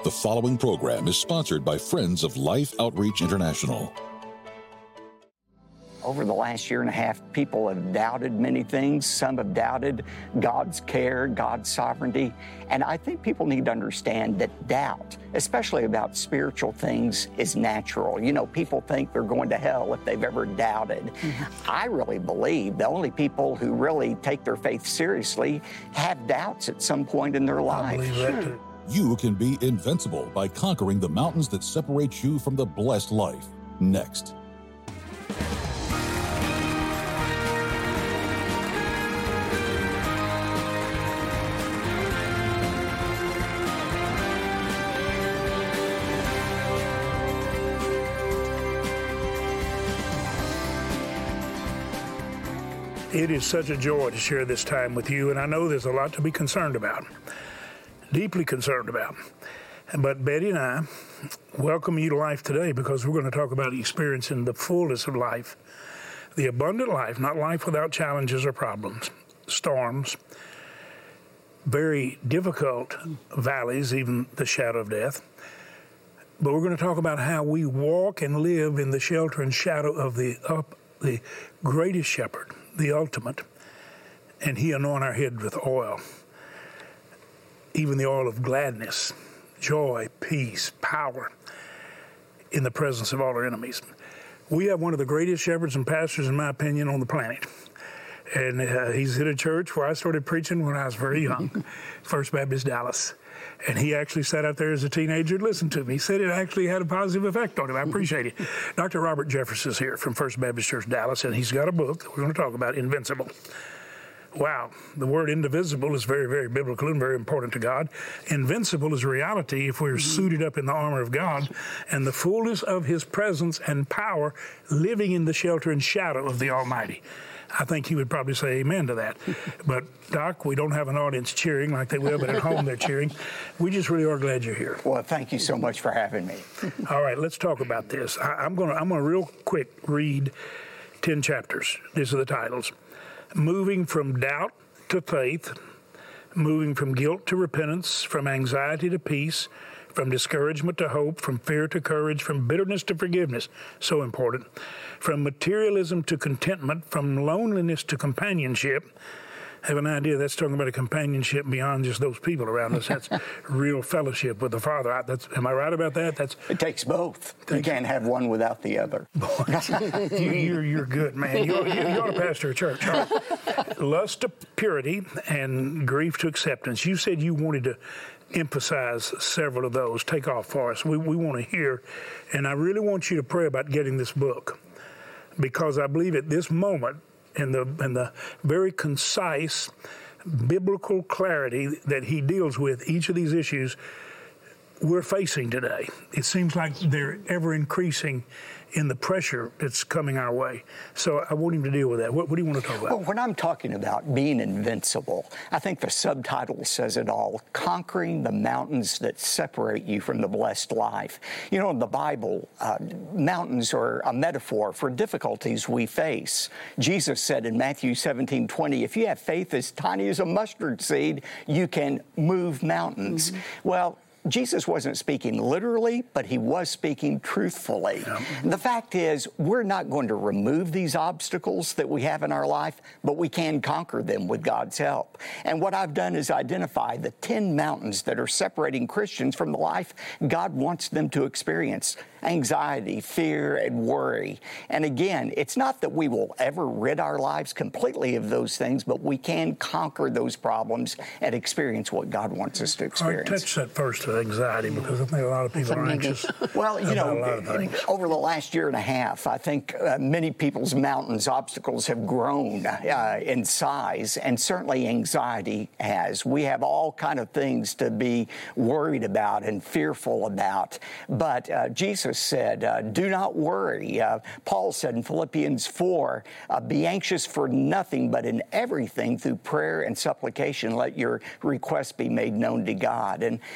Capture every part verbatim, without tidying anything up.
The following program is sponsored by Friends of Life Outreach International. Over the last year and a half, people have doubted many things. Some have doubted God's care, God's sovereignty. And I think people need to understand that doubt, especially about spiritual things, is natural. You know, people think they're going to hell if they've ever doubted. Mm-hmm. I really believe the only people who really take their faith seriously have doubts at some point in their life. I believe that too. You can be invincible by conquering the mountains that separate you from the blessed life. Next. It is such a joy to share this time with you, and I know there's a lot to be concerned about, deeply concerned about. But Betty and I welcome you to life today because we're going to talk about experiencing the fullness of life, the abundant life, not life without challenges or problems, storms, very difficult valleys, even the shadow of death. But we're going to talk about how we walk and live in the shelter and shadow of the up, the greatest shepherd, the ultimate, and he anoint our head with oil, even the oil of gladness, joy, peace, power, in the presence of all our enemies. We have one of the greatest shepherds and pastors, in my opinion, on the planet. And uh, he's in a church where I started preaching when I was very young, First Baptist Dallas. And he actually sat out there as a teenager and listened to me. He said it actually had a positive effect on him. I appreciate it. Doctor Robert Jeffress is here from First Baptist Church Dallas, and he's got a book that we're going to talk about, Invincible. Wow, the word indivisible is very, very biblical and very important to God. Invincible is reality if we're suited up in the armor of God and the fullness of his presence and power, living in the shelter and shadow of the Almighty. I think he would probably say amen to that. But, Doc, we don't have an audience cheering like they will, but at home they're cheering. We just really are glad you're here. Well, thank you so much for having me. All right, let's talk about this. I, I'm going to I'm gonna real quick read ten chapters. These are the titles. Moving from doubt to faith, moving from guilt to repentance, from anxiety to peace, from discouragement to hope, from fear to courage, from bitterness to forgiveness, so important, from materialism to contentment, from loneliness to companionship. I have an idea that's talking about a companionship beyond just those people around us. That's real fellowship with the Father. I, that's, am I right about that? That's It takes both. You can't have one without the other. Boy, you, you're, you're good, man. You, you, you ought to pastor a church. All right. Lust to purity and grief to acceptance. You said you wanted to emphasize several of those. Take off for us. We, we want to hear, and I really want you to pray about getting this book, because I believe at this moment, in the in the very concise biblical clarity that he deals with each of these issues we're facing today, it seems like they're ever increasing in the pressure that's coming our way. So I want him to deal with that. What, what do you want to talk about? Well, when I'm talking about being invincible, I think the subtitle says it all, conquering the mountains that separate you from the blessed life. You know, in the Bible, uh, mountains are a metaphor for difficulties we face. Jesus said in Matthew seventeen twenty, if you have faith as tiny as a mustard seed, you can move mountains. Mm-hmm. Well, Jesus wasn't speaking literally, but he was speaking truthfully. Yeah. The fact is, we're not going to remove these obstacles that we have in our life, but we can conquer them with God's help. And what I've done is identify the ten mountains that are separating Christians from the life God wants them to experience: anxiety, fear, and worry. And again, it's not that we will ever rid our lives completely of those things, but we can conquer those problems and experience what God wants us to experience. All right, touch that first. Anxiety, because I think a lot of people are anxious. Well, you know, over the last year and a half, I think uh, many people's mountains, obstacles have grown uh, in size, and certainly anxiety has. We have all kind of things to be worried about and fearful about. But uh, Jesus said, uh, do not worry. Uh, Paul said in Philippians four, uh, be anxious for nothing, but in everything through prayer and supplication, let your requests be made known to God. And, you know,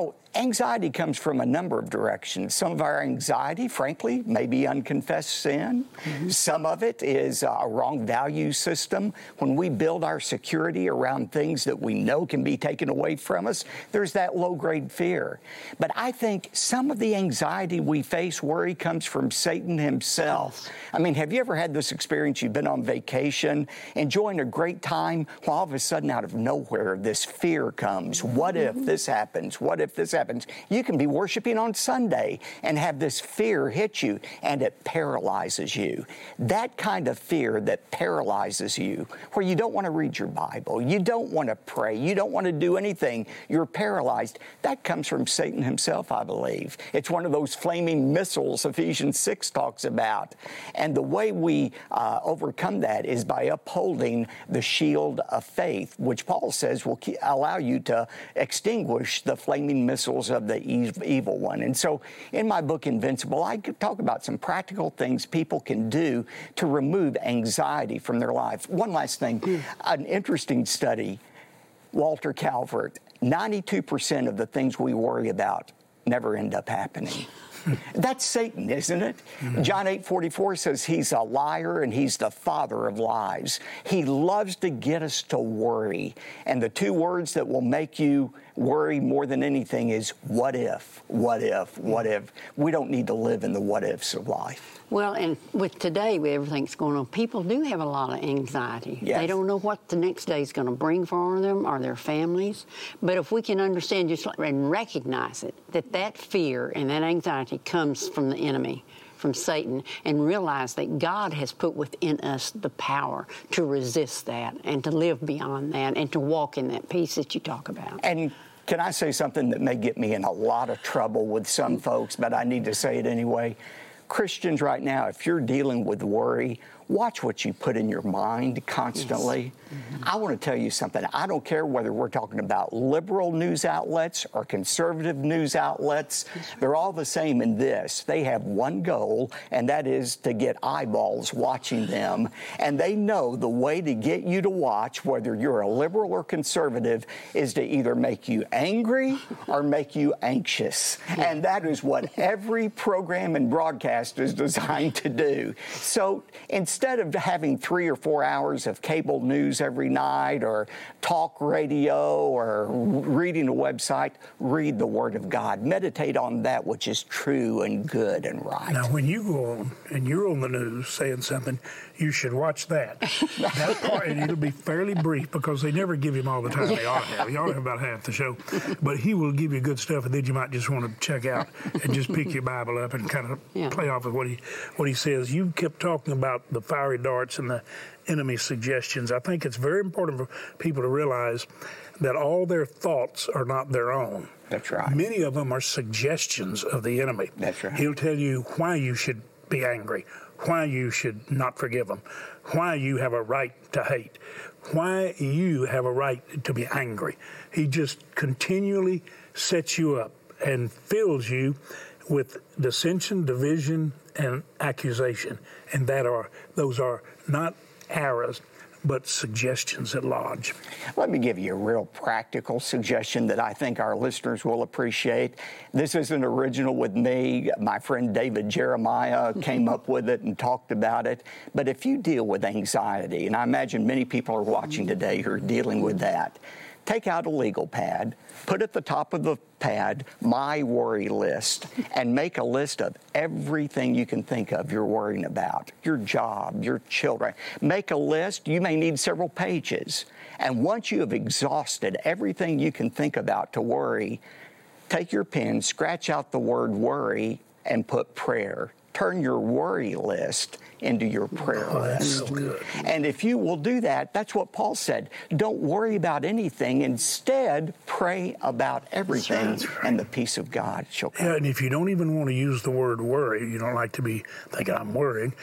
know, anxiety comes from a number of directions. Some of our anxiety, frankly, may be unconfessed sin. Mm-hmm. Some of it is a wrong value system. When we build our security around things that we know can be taken away from us, there's that low-grade fear. But I think some of the anxiety we face, worry, comes from Satan himself. I mean, have you ever had this experience? You've been on vacation, enjoying a great time, while all of a sudden, out of nowhere, this fear comes. What if this happens? What if this happens? You can be worshiping on Sunday and have this fear hit you, and it paralyzes you. That kind of fear that paralyzes you, where you don't want to read your Bible, you don't want to pray, you don't want to do anything, you're paralyzed, that comes from Satan himself, I believe. It's one of those flaming missiles Ephesians six talks about. And the way we uh, overcome that is by upholding the shield of faith, which Paul says will keep, allow you to extinguish the flaming missiles of the evil one. And so in my book, Invincible, I talk about some practical things people can do to remove anxiety from their life. One last thing, mm. an interesting study, Walter Calvert, ninety-two percent of the things we worry about never end up happening. That's Satan, isn't it? Mm-hmm. John eight forty-four says he's a liar and he's the father of lies. He loves to get us to worry. And the two words that will make you worry more than anything is what if, what if, what if. We don't need to live in the what ifs of life. Well, and with today, with everything that's going on, people do have a lot of anxiety. Yes. They don't know what the next day is going to bring for them or their families. But if we can understand just and recognize it, that that fear and that anxiety comes from the enemy, from Satan, and realize that God has put within us the power to resist that and to live beyond that and to walk in that peace that you talk about. And can I say something that may get me in a lot of trouble with some folks, but I need to say it anyway? Christians right now, if you're dealing with worry, watch what you put in your mind constantly. Yes. Mm-hmm. I want to tell you something. I don't care whether we're talking about liberal news outlets or conservative news outlets. Right. They're all the same in this. They have one goal, and that is to get eyeballs watching them. And they know the way to get you to watch, whether you're a liberal or conservative, is to either make you angry or make you anxious. And that is what every program and broadcast is designed to do. So instead of having three or four hours of cable news every night or talk radio or reading a website, read the Word of God. Meditate on that which is true and good and right. Now, when you go on and you're on the news saying something, you should watch that. That part, and it'll be fairly brief because they never give him all the time they ought to have. He ought to have about half the show. But he will give you good stuff, and then you might just want to check out and just pick your Bible up and kind of yeah. play off of what he what he says. You kept talking about the fiery darts and the enemy suggestions. I think it's very important for people to realize that all their thoughts are not their own. That's right. Many of them are suggestions of the enemy. That's right. He'll tell you why you should be angry, why you should not forgive them, why you have a right to hate, why you have a right to be angry. He just continually sets you up and fills you with dissension, division, and accusation. And that are those are not arrows, but suggestions at lodge. Let me give you a real practical suggestion that I think our listeners will appreciate. This isn't original with me. My friend David Jeremiah came up with it and talked about it. But if you deal with anxiety, and I imagine many people are watching today who are dealing with that, take out a legal pad, put at the top of the pad, my worry list, and make a list of everything you can think of you're worrying about, your job, your children. Make a list. You may need several pages. And once you have exhausted everything you can think about to worry, take your pen, scratch out the word worry, and put prayer. Turn your worry list into your prayer oh, list. That's so good. And if you will do that, that's what Paul said. Don't worry about anything. Instead, pray about everything, that's right. and the peace of God shall come. Yeah, and if you don't even want to use the word worry, you don't like to be thinking, I'm worried,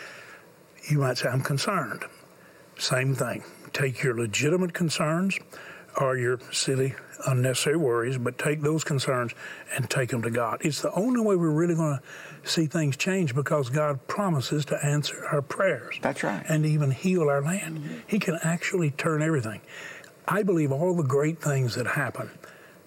you might say, I'm concerned. Same thing. Take your legitimate concerns or your silly, unnecessary worries, but take those concerns and take them to God. It's the only way we're really going to see things change, because God promises to answer our prayers. That's right. And even heal our land. Mm-hmm. He can actually turn everything. I believe all the great things that happen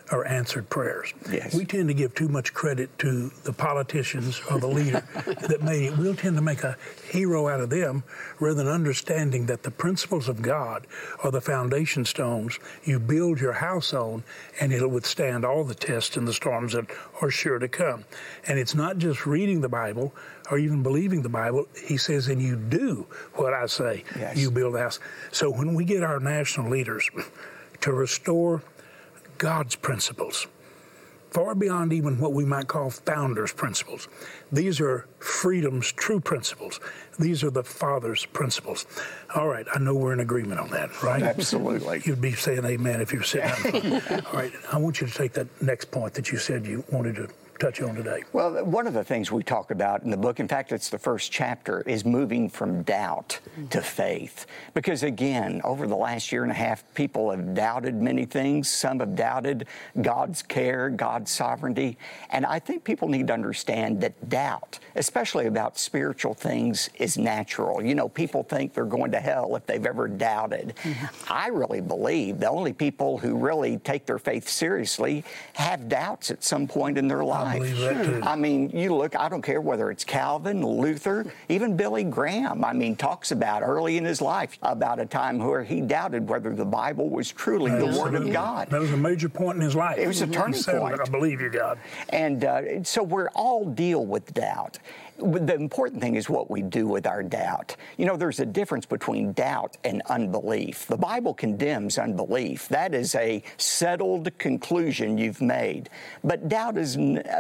are answered prayers. Yes. We tend to give too much credit to the politicians or the leader that made it. We'll tend to make a hero out of them rather than understanding that the principles of God are the foundation stones you build your house on, and it'll withstand all the tests and the storms that are sure to come. And it's not just reading the Bible or even believing the Bible. He says, and you do what I say, yes. you build a house. So when we get our national leaders to restore God's principles, far beyond even what we might call founders' principles. These are freedom's true principles. These are the Father's principles. All right, I know we're in agreement on that, right? Absolutely. You'd be saying amen if you were sitting down. All right, I want you to take that next point that you said you wanted to touch on today. Well, one of the things we talk about in the book, in fact, it's the first chapter, is moving from doubt to faith. Because again, over the last year and a half, people have doubted many things. Some have doubted God's care, God's sovereignty. And I think people need to understand that doubt, especially about spiritual things, is natural. You know, people think they're going to hell if they've ever doubted. Mm-hmm. I really believe the only people who really take their faith seriously have doubts at some point in their life. I believe that too. I mean, you look, I don't care whether it's Calvin, Luther, even Billy Graham, I mean, talks about early in his life about a time where he doubted whether the Bible was truly the Word of God. That was a major point in his life. It was a turning he said, point. I believe you, God. And uh, so we're all deal with doubt. The important thing is what we do with our doubt. You know, there's a difference between doubt and unbelief. The Bible condemns unbelief. That is a settled conclusion you've made. But doubt is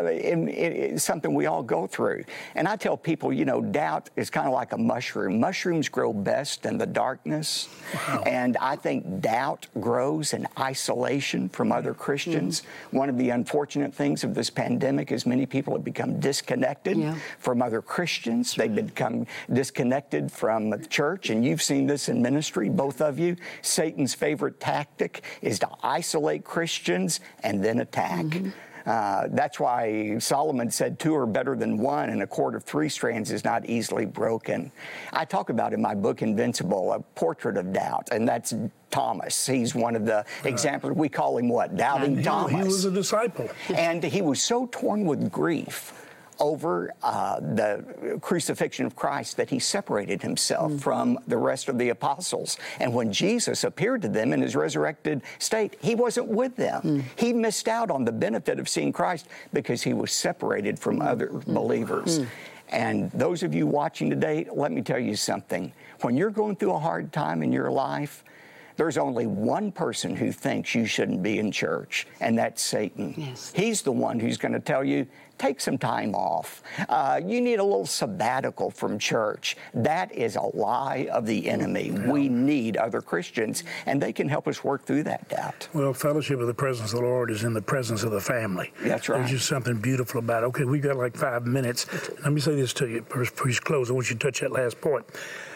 something we all go through. And I tell people, you know, doubt is kind of like a mushroom. Mushrooms grow best in the darkness. Wow. And I think doubt grows in isolation from other Christians. Mm-hmm. One of the unfortunate things of this pandemic is many people have become disconnected yeah. from other Christians. They've become disconnected from the church, and you've seen this in ministry, both of you. Satan's favorite tactic is to isolate Christians and then attack. Mm-hmm. Uh, that's why Solomon said two are better than one, and a cord of three strands is not easily broken. I talk about in my book, Invincible, a portrait of doubt, and that's Thomas. He's one of the uh, examples. We call him what? Doubting he, Thomas. He was a disciple. And he was so torn with grief over uh, the crucifixion of Christ that he separated himself mm. from the rest of the apostles. And when Jesus appeared to them in his resurrected state, he wasn't with them. Mm. He missed out on the benefit of seeing Christ because he was separated from mm. other mm. believers. Mm. And those of you watching today, let me tell you something. When you're going through a hard time in your life, there's only one person who thinks you shouldn't be in church, and that's Satan. Yes. He's the one who's going to tell you, take some time off. Uh, you need a little sabbatical from church. That is a lie of the enemy. Yeah. We need other Christians, and they can help us work through that doubt. Well, fellowship of the presence of the Lord is in the presence of the family. That's right. There's just something beautiful about it. Okay, we've got like five minutes. Let me say this to you. Before you close, I want you to touch that last point.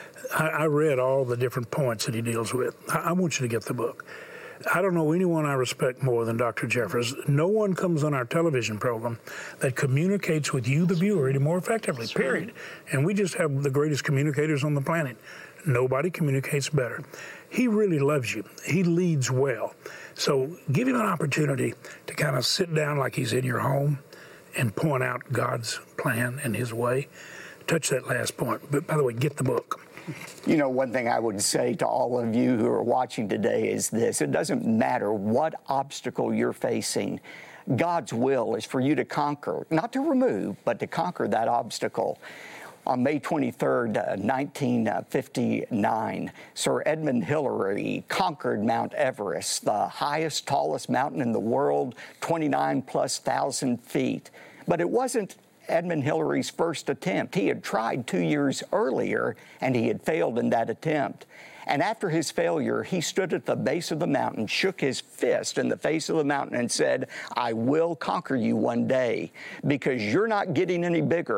I, I read all the different points that he deals with. I, I want you to get the book. I don't know anyone I respect more than Doctor Jeffress. No one comes on our television program that communicates with you, the viewer, any more effectively, period. And we just have the greatest communicators on the planet. Nobody communicates better. He really loves you. He leads well. So give him an opportunity to kind of sit down like he's in your home and point out God's plan and his way. Touch that last point. But by the way, get the book. You know, one thing I would say to all of you who are watching today is this. It doesn't matter what obstacle you're facing. God's will is for you to conquer, not to remove, but to conquer that obstacle. On May twenty-third, uh, nineteen fifty-nine, Sir Edmund Hillary conquered Mount Everest, the highest, tallest mountain in the world, twenty-nine plus thousand feet. But it wasn't Edmund Hillary's first attempt. He had tried two years earlier, and he had failed in that attempt. And after his failure, he stood at the base of the mountain, shook his fist in the face of the mountain, and said, I will conquer you one day, because you're not getting any bigger.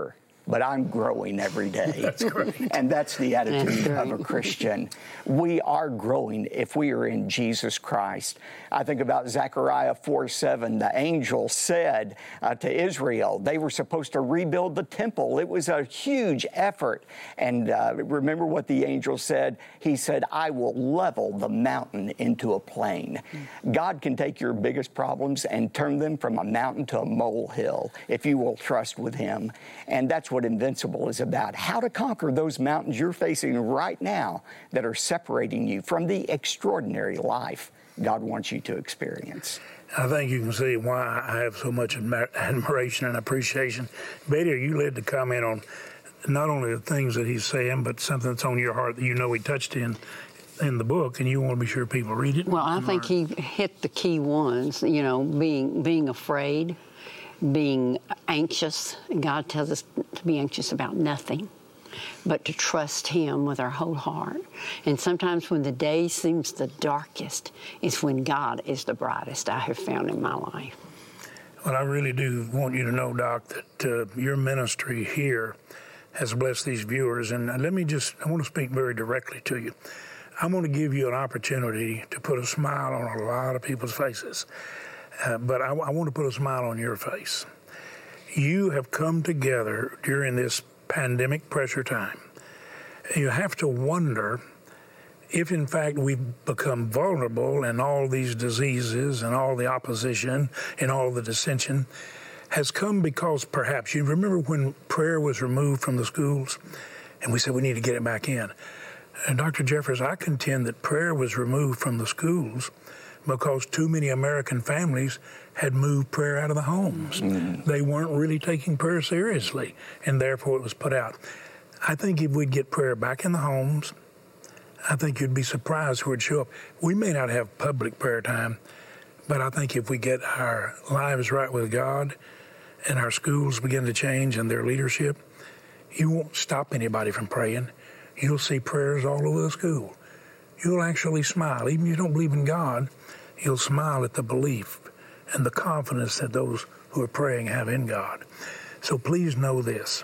but I'm growing every day. That's great. And that's the attitude That's of a Christian. We are growing if we are in Jesus Christ. I think about Zechariah four seven. The angel said uh, to Israel, they were supposed to rebuild the temple. It was a huge effort. And uh, remember what the angel said? He said, I will level the mountain into a plain. Mm. God can take your biggest problems and turn them from a mountain to a molehill if you will trust with Him. And that's what Invincible is about. How to conquer those mountains you're facing right now that are separating you from the extraordinary life God wants you to experience. I think you can see why I have so much admir- admiration and appreciation. Betty, are you led to comment on not only the things that he's saying, but something that's on your heart that you know he touched in in the book, and you want to be sure people read it? Well, I think he hit the key ones, you know, being being afraid, being anxious. God tells us to be anxious about nothing, but to trust Him with our whole heart. And sometimes when the day seems the darkest is when God is the brightest I have found in my life. Well, I really do want you to know, Doc, that uh, your ministry here has blessed these viewers. And let me just, I want to speak very directly to you. I'm going to give you an opportunity to put a smile on a lot of people's faces. Uh, but I, I want to put a smile on your face. You have come together during this pandemic pressure time. You have to wonder if, in fact, we've become vulnerable and all these diseases and all the opposition and all the dissension has come because perhaps, you remember when prayer was removed from the schools and we said we need to get it back in. And Doctor Jeffress, I contend that prayer was removed from the schools because too many American families had moved prayer out of the homes. Mm-hmm. They weren't really taking prayer seriously, and therefore it was put out. I think if we'd get prayer back in the homes, I think you'd be surprised who would show up. We may not have public prayer time, but I think if we get our lives right with God and our schools begin to change and their leadership, you won't stop anybody from praying. You'll see prayers all over the school. You'll actually smile. Even if you don't believe in God, you'll smile at the belief and the confidence that those who are praying have in God. So please know this.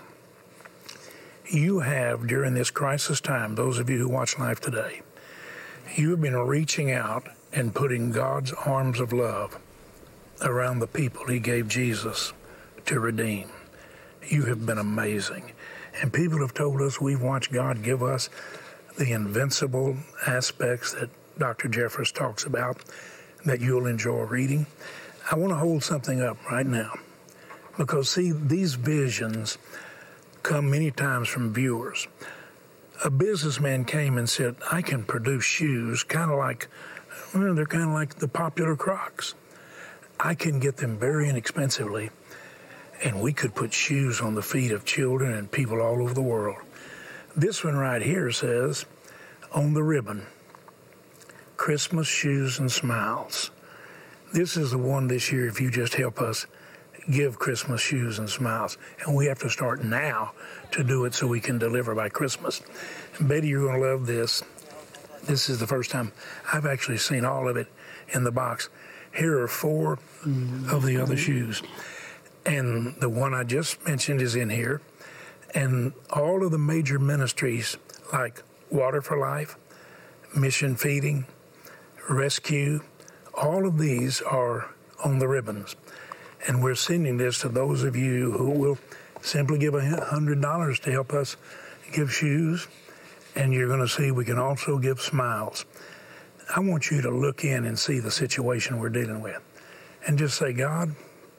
You have, during this crisis time, those of you who watch Life Today, you have been reaching out and putting God's arms of love around the people He gave Jesus to redeem. You have been amazing. And people have told us we've watched God give us the invincible aspects that Doctor Jeffress talks about that you'll enjoy reading. I want to hold something up right now because, see, these visions come many times from viewers. A businessman came and said, I can produce shoes kind of like, well, they're kind of like the popular Crocs. I can get them very inexpensively, and we could put shoes on the feet of children and people all over the world. This one right here says, on the ribbon, Christmas shoes and smiles. This is the one this year, if you just help us give Christmas shoes and smiles. And we have to start now to do it so we can deliver by Christmas. And Betty, you're going to love this. This is the first time I've actually seen all of it in the box. Here are four mm-hmm. of the other shoes. And the one I just mentioned is in here. And all of the major ministries like Water for Life, Mission Feeding, Rescue, all of these are on the ribbons. And we're sending this to those of you who will simply give one hundred dollars to help us give shoes. And you're going to see we can also give smiles. I want you to look in and see the situation we're dealing with. And just say, God,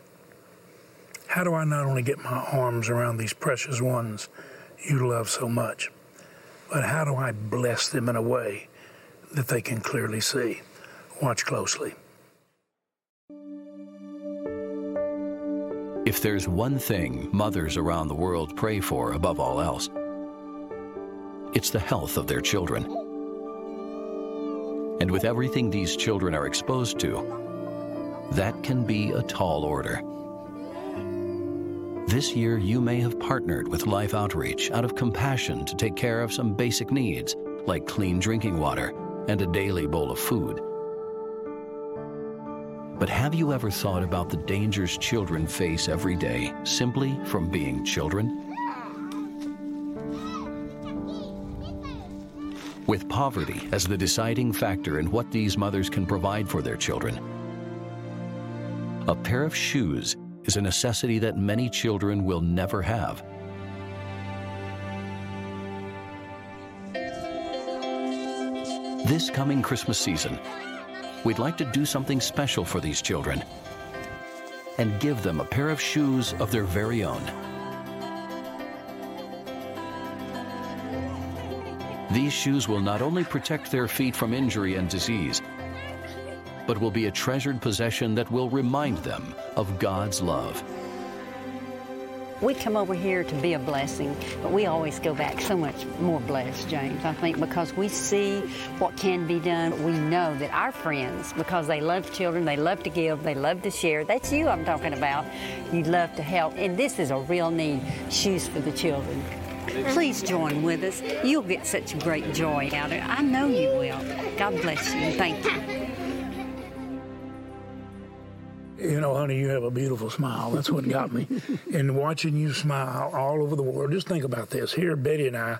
how do I not only get my arms around these precious ones you love so much, but how do I bless them in a way that they can clearly see? Watch closely. If there's one thing mothers around the world pray for above all else, it's the health of their children. And with everything these children are exposed to, that can be a tall order. This year, you may have partnered with Life Outreach out of compassion to take care of some basic needs, like clean drinking water and a daily bowl of food. But have you ever thought about the dangers children face every day simply from being children? with poverty as the deciding factor in what these mothers can provide for their children. A pair of shoes is a necessity that many children will never have. This coming Christmas season, we'd like to do something special for these children and give them a pair of shoes of their very own. These shoes will not only protect their feet from injury and disease, but will be a treasured possession that will remind them of God's love. We come over here to be a blessing, but we always go back so much more blessed, James, I think, because we see what can be done. We know that our friends, because they love children, they love to give, they love to share. That's you I'm talking about. You love to help, and this is a real need, shoes for the children. Please join with us. You'll get such great joy out of it. I know you will. God bless you, and thank you. You know, honey, you have a beautiful smile. That's what got me. And watching you smile all over the world, just think about this. Here, Betty and I,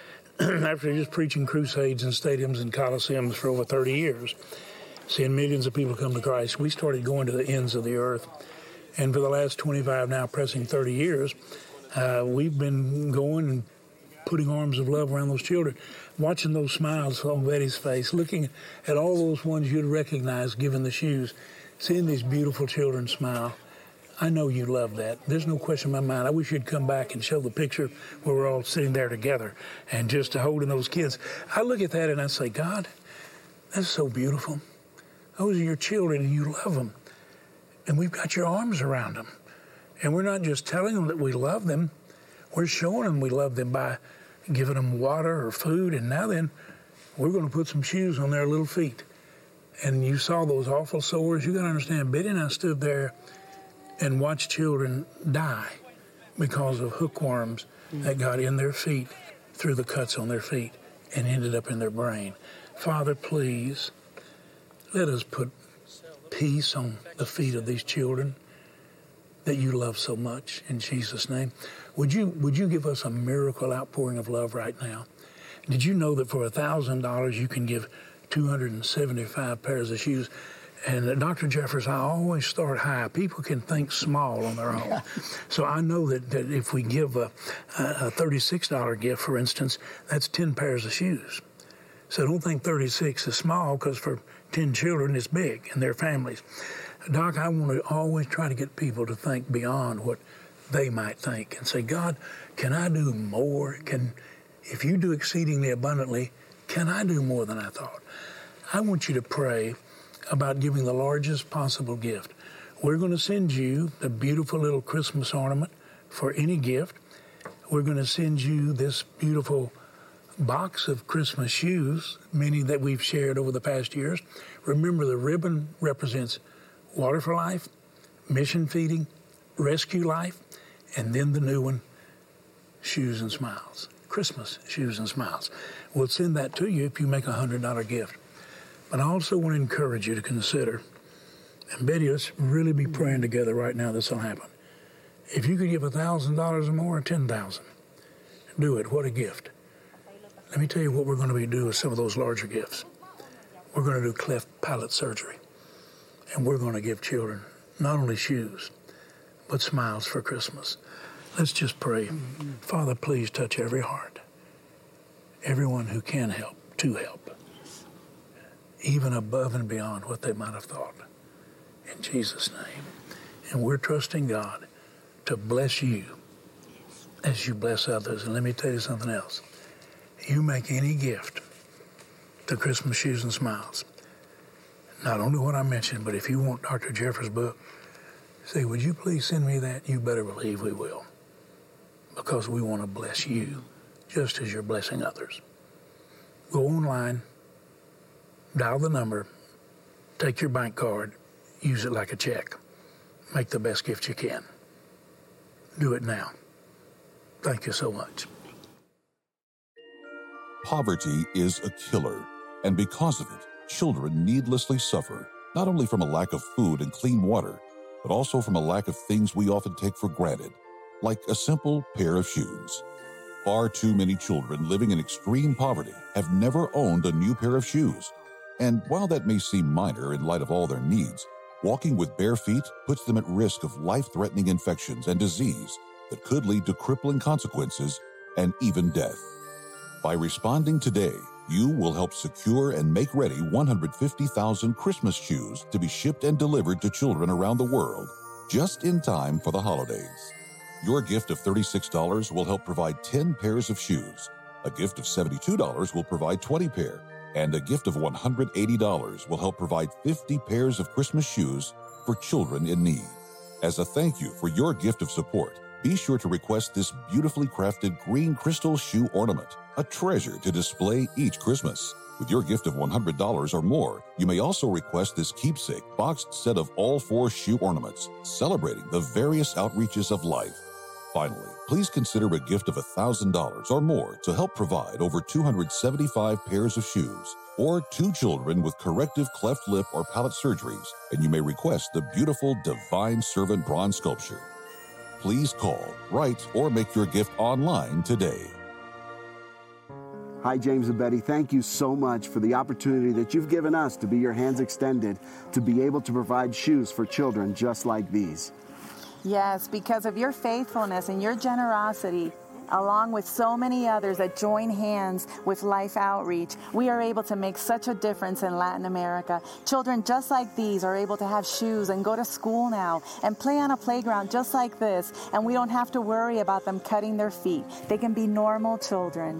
after just preaching crusades in stadiums and coliseums for over thirty years, seeing millions of people come to Christ, we started going to the ends of the earth. And for the last twenty-five, now pressing thirty years, uh, we've been going and putting arms of love around those children, watching those smiles on Betty's face, looking at all those ones you'd recognize given the shoes, seeing these beautiful children smile. I know you love that. There's no question in my mind. I wish you'd come back and show the picture where we're all sitting there together and just holding those kids. I look at that and I say, God, that's so beautiful. Those are your children and you love them. And we've got your arms around them. And we're not just telling them that we love them. We're showing them we love them by giving them water or food. And now then, we're going to put some shoes on their little feet. And you saw those awful sores. You got to understand, Betty and I stood there and watched children die because of hookworms mm-hmm. that got in their feet through the cuts on their feet and ended up in their brain. Father, please, let us put peace on the feet of these children that you love so much, in Jesus' name. Would you, would you give us a miracle outpouring of love right now? Did you know that for one thousand dollars you can give two hundred seventy-five pairs of shoes? And uh, Doctor Jeffers, I always start high. People can think small on their own. Yeah. So I know that, that if we give a, a thirty-six dollar gift, for instance, that's ten pairs of shoes. So don't think thirty-six is small, because for ten children it's big and their families. Doc, I want to always try to get people to think beyond what they might think and say, God, can I do more? Can, if you do exceedingly abundantly, can I do more than I thought? I want you to pray about giving the largest possible gift. We're going to send you the beautiful little Christmas ornament for any gift. We're going to send you this beautiful box of Christmas shoes, many that we've shared over the past years. Remember, the ribbon represents Water for Life, Mission Feeding, Rescue Life, and then the new one, Shoes and Smiles. Christmas Shoes and Smiles. We'll send that to you if you make a one hundred dollar gift. But I also want to encourage you to consider, and Betty, let's really be praying together right now this will happen. If you could give one thousand dollars or more, or ten thousand dollars, do it. What a gift. Let me tell you what we're going to be doing with some of those larger gifts. We're going to do cleft palate surgery. And we're going to give children not only shoes, but smiles for Christmas. Let's just pray. Mm-hmm. Father, please touch every heart. Everyone who can help, to help. Even above and beyond what they might have thought. In Jesus' name. And we're trusting God to bless you as you bless others. And let me tell you something else. You make any gift to Christmas Shoes and Smiles. Not only what I mentioned, but if you want Doctor Jeffers' book, say, would you please send me that? You better believe we will. Because we want to bless you just as you're blessing others. Go online, dial the number, take your bank card, use it like a check. Make the best gift you can. Do it now. Thank you so much. Poverty is a killer, and because of it, children needlessly suffer, not only from a lack of food and clean water, but also from a lack of things we often take for granted, like a simple pair of shoes. Far too many children living in extreme poverty have never owned a new pair of shoes. And while that may seem minor in light of all their needs, walking with bare feet puts them at risk of life-threatening infections and disease that could lead to crippling consequences and even death. By responding today, you will help secure and make ready one hundred fifty thousand Christmas shoes to be shipped and delivered to children around the world, just in time for the holidays. Your gift of thirty-six dollars will help provide ten pairs of shoes. A gift of seventy-two dollars will provide twenty pairs, and a gift of one hundred eighty dollars will help provide fifty pairs of Christmas shoes for children in need. As a thank you for your gift of support, be sure to request this beautifully crafted green crystal shoe ornament, a treasure to display each Christmas. With your gift of one hundred dollars or more, you may also request this keepsake boxed set of all four shoe ornaments, celebrating the various outreaches of life. Finally, please consider a gift of one thousand dollars or more to help provide over two hundred seventy-five pairs of shoes, or two children with corrective cleft lip or palate surgeries, and you may request the beautiful Divine Servant bronze sculpture. Please call, write, or make your gift online today. Hi, James and Betty. Thank you so much for the opportunity that you've given us to be your hands extended, to be able to provide shoes for children just like these. Yes, because of your faithfulness and your generosity, along with so many others that join hands with Life Outreach, we are able to make such a difference in Latin America. Children just like these are able to have shoes and go to school now and play on a playground just like this, and we don't have to worry about them cutting their feet. They can be normal children.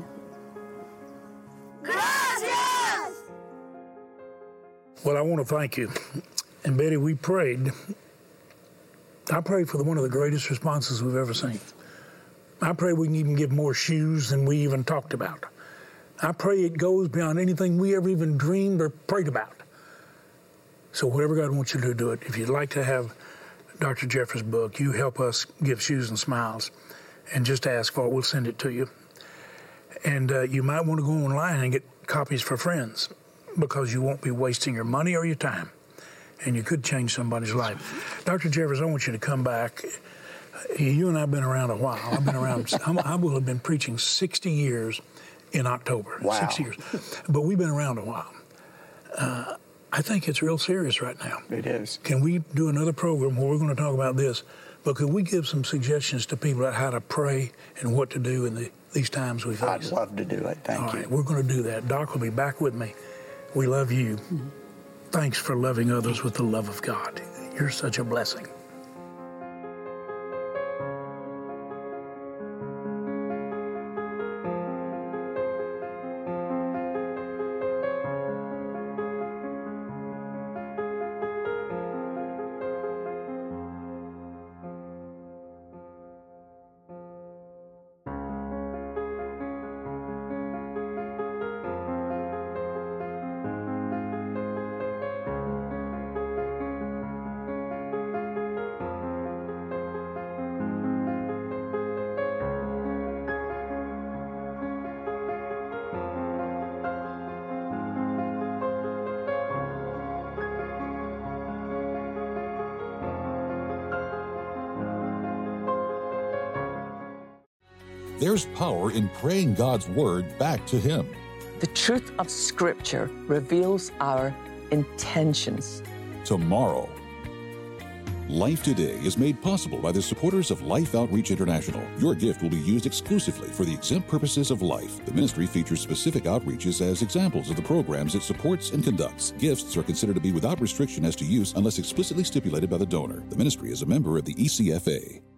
Gracias! Well, I want to thank you. And Betty, we prayed. I prayed for the, one of the greatest responses we've ever seen. I pray we can even give more shoes than we even talked about. I pray it goes beyond anything we ever even dreamed or prayed about. So whatever God wants you to do, do it. If you'd like to have Doctor Jeffress' book, you help us give Shoes and Smiles, and just ask for it. We'll send it to you. And uh, you might want to go online and get copies for friends, because you won't be wasting your money or your time, and you could change somebody's life. Doctor Jeffress, I want you to come back. You and I have been around a while. I've been around, I will have been preaching sixty years in October. Wow. sixty years. But we've been around a while. Uh, I think it's real serious right now. It is. Can we do another program where we're going to talk about this? But could we give some suggestions to people about how to pray and what to do in the, these times we face? I'd love to do it. Thank All you. right, we're going to do that. Doc will be back with me. We love you. Mm-hmm. Thanks for loving others with the love of God. You're such a blessing. There's power in praying God's word back to Him. The truth of Scripture reveals our intentions. Tomorrow. Life Today is made possible by the supporters of Life Outreach International. Your gift will be used exclusively for the exempt purposes of life. The ministry features specific outreaches as examples of the programs it supports and conducts. Gifts are considered to be without restriction as to use unless explicitly stipulated by the donor. The ministry is a member of the E C F A.